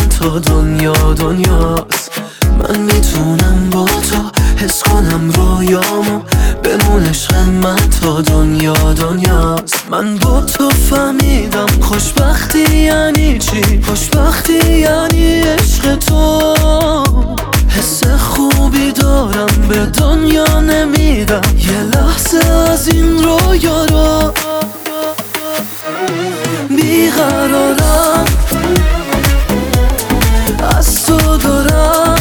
من تا دنیاست. من میتونم با تو حس کنم رویامو، بمون عشق من تا دنیاست. من با تو فهمیدم خوشبختی یعنی چی، خوشبختی یعنی عشق تو. حس خوبی دارم به دنیا نمیدم یه لحظه از این رویا رو. بیقرارم از تو دارم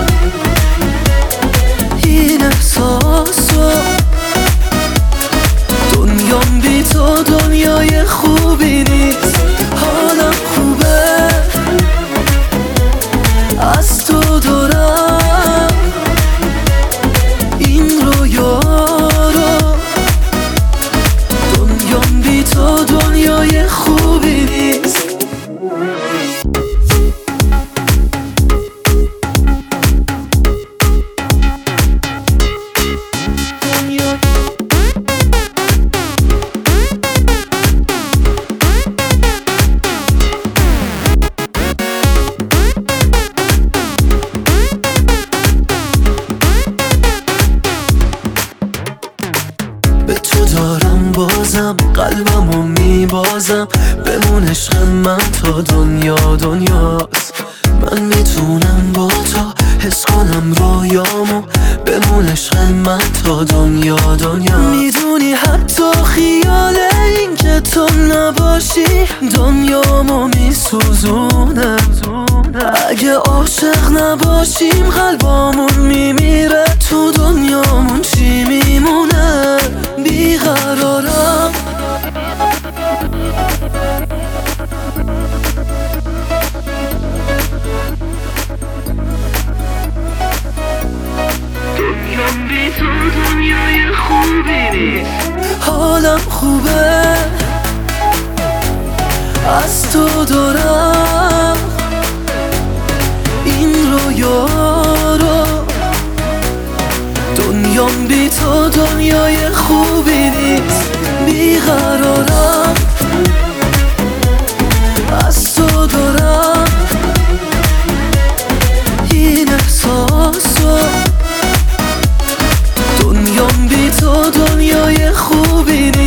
این احساسو، دنیام بی تو دنیای خوبی نیست. حالم خوبه از تو دارم این رویا رو، دنیام بی تو دنیای خوبی نیست. به تو دارم بازم قلبمو میبازم، بمون عشق من تا دنیاست. من میتونم با تو حس کنم رویامو، بمون عشق من تا دنیاست. میدونی حتی خیال این که تو نباشی دنیامو میسوزونه. اگه عاشق نباشیم قلبامون میمیره، تو دنیامون چی میمونه؟ بیقرارم دنیام بی تو دنیای خوبی نیست. حالم خوبه از تو دارم این رویا رو، دنیام بی تو دنیای خوبی نیست. بیقرارم از تو دارم این احساسو، دنیام بی تو دنیای خوبی نیست.